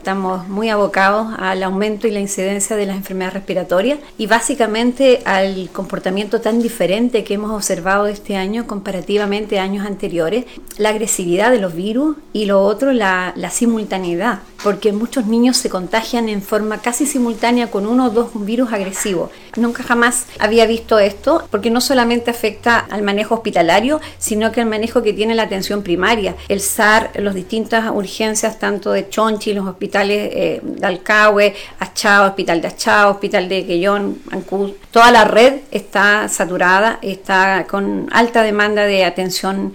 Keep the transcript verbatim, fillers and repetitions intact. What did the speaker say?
Estamos muy abocados al aumento y la incidencia de las enfermedades respiratorias y básicamente al comportamiento tan diferente que hemos observado este año comparativamente a años anteriores, la agresividad de los virus y lo otro, la, la simultaneidad, porque muchos niños se contagian en forma casi simultánea con uno o dos virus agresivos. Nunca jamás había visto esto, porque no solamente afecta al manejo hospitalario, sino que al manejo que tiene la atención primaria, el S A R, las distintas urgencias tanto de Chonchi, los hospitales eh, de Alcahue, Achao, Hospital de Achao, Hospital de Quellón, Ancud. Toda la red está saturada, está con alta demanda de atención